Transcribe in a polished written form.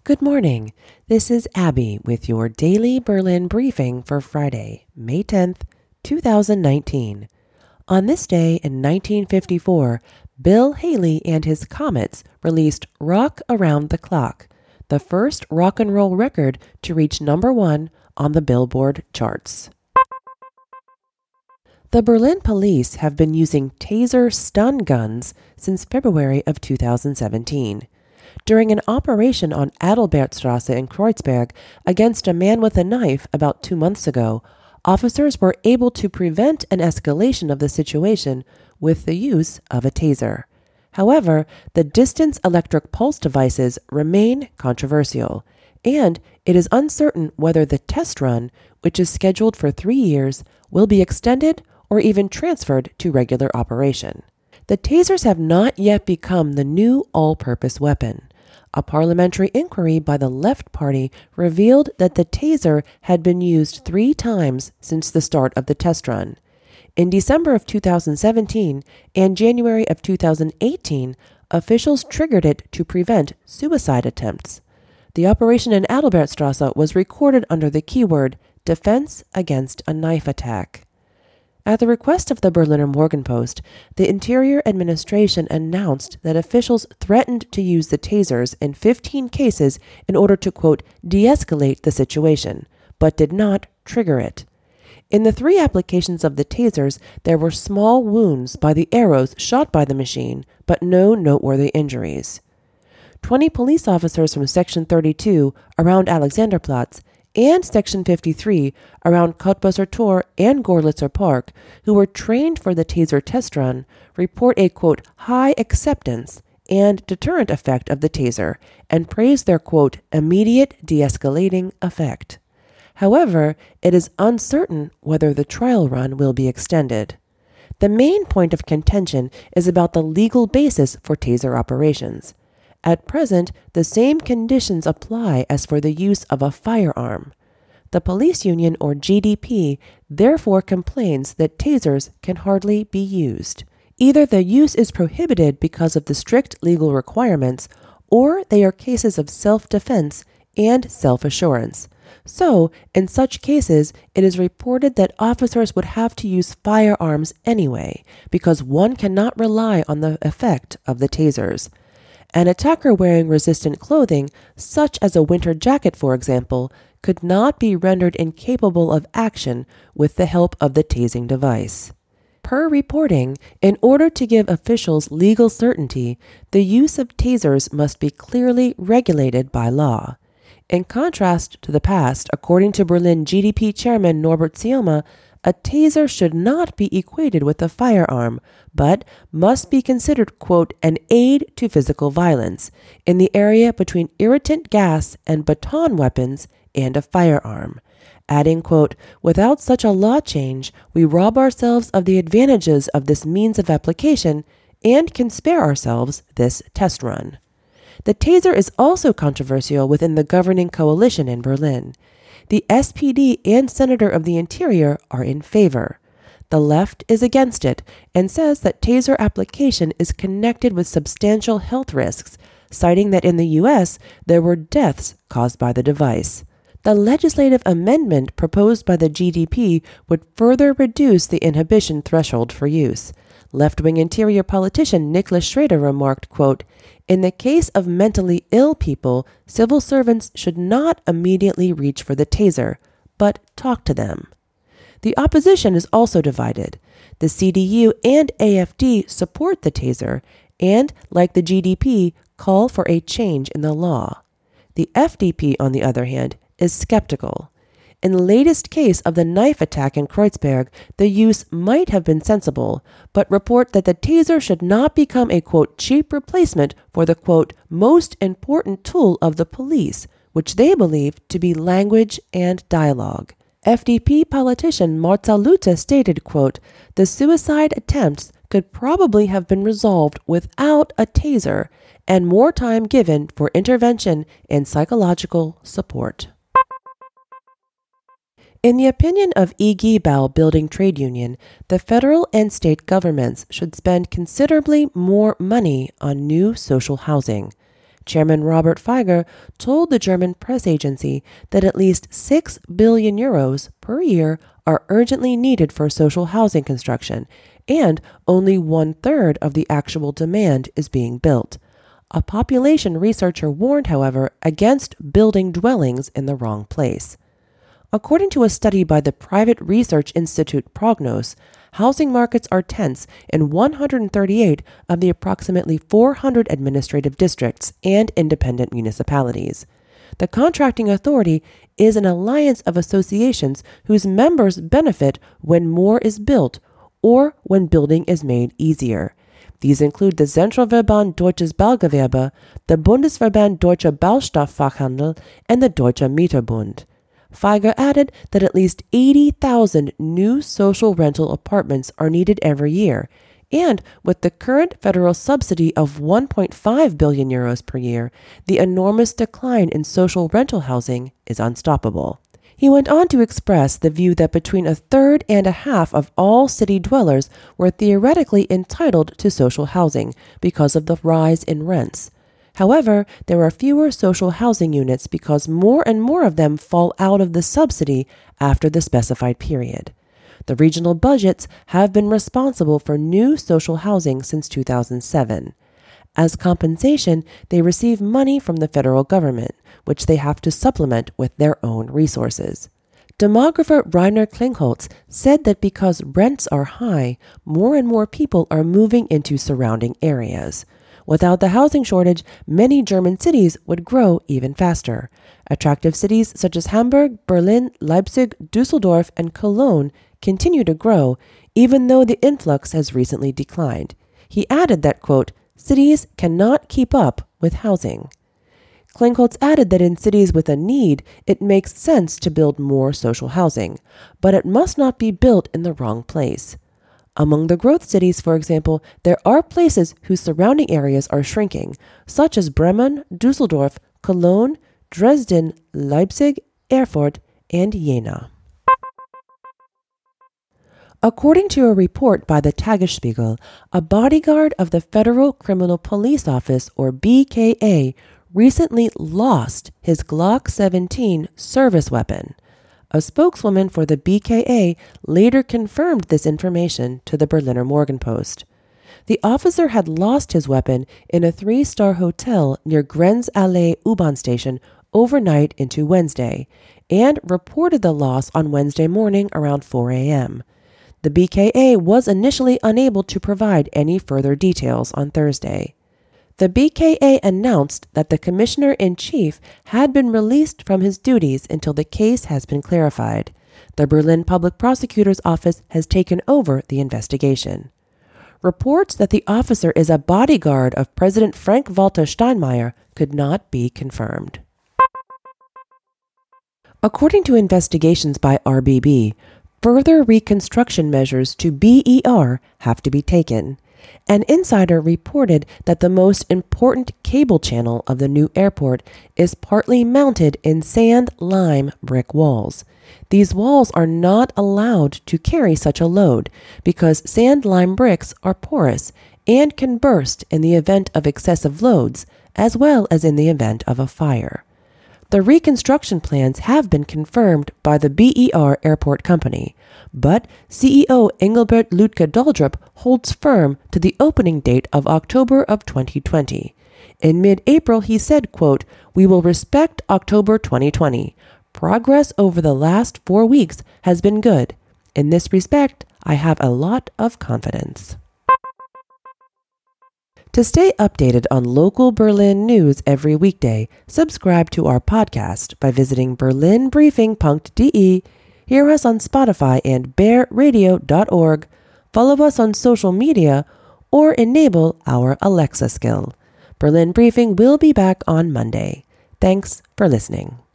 Good morning. This is Abby with your daily Berlin briefing for Friday, May 10th, 2019. On this day in 1954, Bill Haley and his Comets released Rock Around the Clock, the first rock and roll record to reach number 1 on the Billboard charts. The Berlin police have been using taser stun guns since February of 2017. During an operation on Adalbertstrasse in Kreuzberg against a man with a knife about 2 months ago, officers were able to prevent an escalation of the situation with the use of a taser. However, the distance electric pulse devices remain controversial, and it is uncertain whether the test run, which is scheduled for 3 years, will be extended or even transferred to regular operation. The tasers have not yet become the new all-purpose weapon. A parliamentary inquiry by the Left Party revealed that the taser had been used 3 times since the start of the test run. In December of 2017 and January of 2018, officials triggered it to prevent suicide attempts. The operation in Adalbertstrasse was recorded under the keyword Defense Against a Knife Attack. At the request of the Berliner Morgenpost, the Interior Administration announced that officials threatened to use the tasers in 15 cases in order to, quote, de-escalate the situation, but did not trigger it. In the 3 applications of the tasers, there were small wounds by the arrows shot by the machine, but no noteworthy injuries. 20 police officers from Section 32 around Alexanderplatz and Section 53 around Cottbusser Tor and Gorlitzer Park, who were trained for the taser test run, report a, quote, high acceptance and deterrent effect of the taser and praise their, quote, immediate de-escalating effect. However, it is uncertain whether the trial run will be extended. The main point of contention is about the legal basis for taser operations. At present, the same conditions apply as for the use of a firearm. The police union, or GDP, therefore complains that tasers can hardly be used. Either the use is prohibited because of the strict legal requirements, or they are cases of self-defense and self-assurance. So, in such cases, it is reported that officers would have to use firearms anyway, because one cannot rely on the effect of the tasers. An attacker wearing resistant clothing, such as a winter jacket for example, could not be rendered incapable of action with the help of the tasing device. Per reporting, in order to give officials legal certainty, the use of tasers must be clearly regulated by law. In contrast to the past, according to Berlin GDP chairman Norbert Sioma, a taser should not be equated with a firearm, but must be considered, quote, an aid to physical violence in the area between irritant gas and baton weapons and a firearm. Adding, quote, without such a law change, we rob ourselves of the advantages of this means of application and can spare ourselves this test run. The taser is also controversial within the governing coalition in Berlin. The SPD and Senator of the Interior are in favor. The left is against it and says that taser application is connected with substantial health risks, citing that in the U.S. there were deaths caused by the device. The legislative amendment proposed by the GDP would further reduce the inhibition threshold for use. Left-wing Interior politician Niklas Schrader remarked, quote, in the case of mentally ill people, civil servants should not immediately reach for the taser, but talk to them. The opposition is also divided. The CDU and AfD support the taser and, like the GDP, call for a change in the law. The FDP, on the other hand, is skeptical. In the latest case of the knife attack in Kreuzberg, the use might have been sensible, but report that the taser should not become a, quote, cheap replacement for the, quote, most important tool of the police, which they believe to be language and dialogue. FDP politician Marza Lute stated, quote, the suicide attempts could probably have been resolved without a taser and more time given for intervention and psychological support. In the opinion of IG Bau Building Trade Union, the federal and state governments should spend considerably more money on new social housing. Chairman Robert Feiger told the German press agency that at least 6 billion euros per year are urgently needed for social housing construction, and only 1/3 of the actual demand is being built. A population researcher warned, however, against building dwellings in the wrong place. According to a study by the private research institute Prognos, housing markets are tense in 138 of the approximately 400 administrative districts and independent municipalities. The contracting authority is an alliance of associations whose members benefit when more is built or when building is made easier. These include the Zentralverband Deutsches Baugewerbe, the Bundesverband Deutscher Baustoffachhandel, and the Deutscher Mieterbund. Feiger added that at least 80,000 new social rental apartments are needed every year, and with the current federal subsidy of 1.5 billion euros per year, the enormous decline in social rental housing is unstoppable. He went on to express the view that between a third and a half of all city dwellers were theoretically entitled to social housing because of the rise in rents. However, there are fewer social housing units because more and more of them fall out of the subsidy after the specified period. The regional budgets have been responsible for new social housing since 2007. As compensation, they receive money from the federal government, which they have to supplement with their own resources. Demographer Rainer Klingholz said that because rents are high, more and more people are moving into surrounding areas. Without the housing shortage, many German cities would grow even faster. Attractive cities such as Hamburg, Berlin, Leipzig, Düsseldorf, and Cologne continue to grow, even though the influx has recently declined. He added that, quote, cities cannot keep up with housing. Klingholz added that in cities with a need, it makes sense to build more social housing, but it must not be built in the wrong place. Among the growth cities, for example, there are places whose surrounding areas are shrinking, such as Bremen, Düsseldorf, Cologne, Dresden, Leipzig, Erfurt, and Jena. According to a report by the Tagesspiegel, a bodyguard of the Federal Criminal Police Office, or BKA, recently lost his Glock 17 service weapon. A spokeswoman for the BKA later confirmed this information to the Berliner Morgenpost. The officer had lost his weapon in a 3-star hotel near Grenzallee U-Bahn station overnight into Wednesday, and reported the loss on Wednesday morning around 4 a.m. The BKA was initially unable to provide any further details on Thursday. The BKA announced that the commissioner-in-chief had been released from his duties until the case has been clarified. The Berlin Public Prosecutor's Office has taken over the investigation. Reports that the officer is a bodyguard of President Frank-Walter Steinmeier could not be confirmed. According to investigations by RBB, further reconstruction measures to BER have to be taken. An insider reported that the most important cable channel of the new airport is partly mounted in sand-lime brick walls. These walls are not allowed to carry such a load because sand-lime bricks are porous and can burst in the event of excessive loads, as well as in the event of a fire. The reconstruction plans have been confirmed by the BER Airport Company, but CEO Engelbert Lütke-Daldrup holds firm to the opening date of October of 2020. In mid-April, he said, quote, "We will respect October 2020. Progress over the last 4 weeks has been good. In this respect, I have a lot of confidence." To stay updated on local Berlin news every weekday, subscribe to our podcast by visiting berlinbriefing.de, hear us on Spotify and bearradio.org, follow us on social media, or enable our Alexa skill. Berlin Briefing will be back on Monday. Thanks for listening.